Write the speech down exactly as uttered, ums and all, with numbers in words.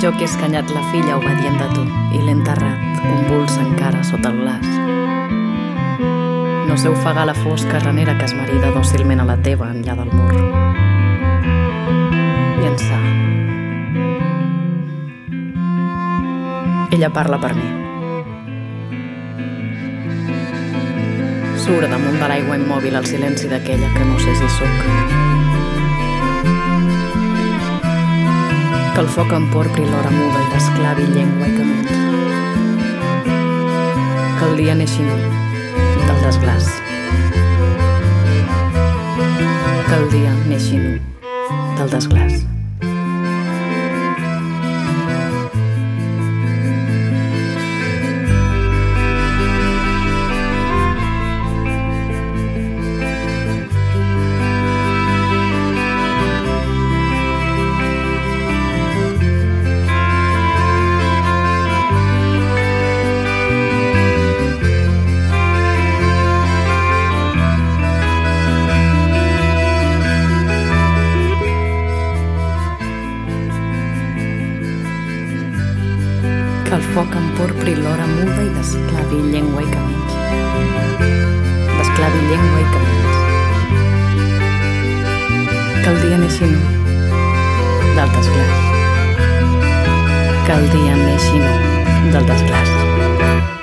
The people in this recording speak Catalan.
Jo que he escanyat la filla obedient de tu i l'he enterrat, convulsa encara sota el glaç. No sé ofegar la fosca ranera que es marida dòcilment a la teva enllà del mur. I ençà. Ella parla per mi. Surt damunt de l'aigua immòbil el silenci d'aquella que no sé si sóc. Que el foc emporpri l'hora muda i desclavi llengua i camells. Que el dia neixi nu del desglaç. Que el dia neixi nu del desglaç. Que el foc emporpri l'hora muda i desclavi llengua i camells. Desclavi llengua i camells. Que el dia neixi nu del desglaç. Que el dia neixi nu del desglaç.